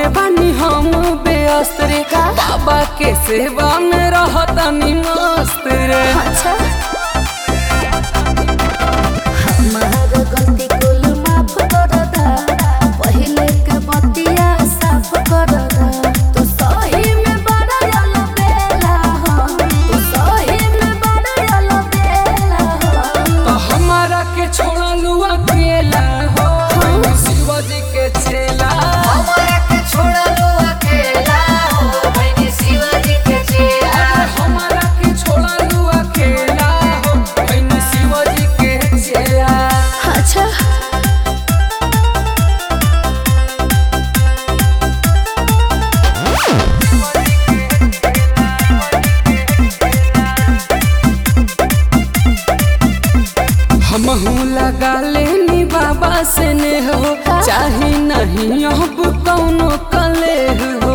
बानी हम बेअस्त रे, बाबा के सेवा में रहतनी मस्त रे। अच्छा हमार गलती कुल माफ कर दा, पहिले के बतिया साफ कर दा। तू सही में बड़ा यालो बेला हो, तू सही में बड़ा यालो बेला हो। तो हमारा के छोड़लू अकेला हो, शिवाजी के चेला। हमरा के छोड़लो अकेला हो, मैंने शिवाजी के चेला। हमारा के छोड़लू अकेला हो, मैंने शिवाजी के चेला। अच्छा हमहू लगा लेनी बाबा से ने हो, चाहे नहीं अब कौनो कले हो।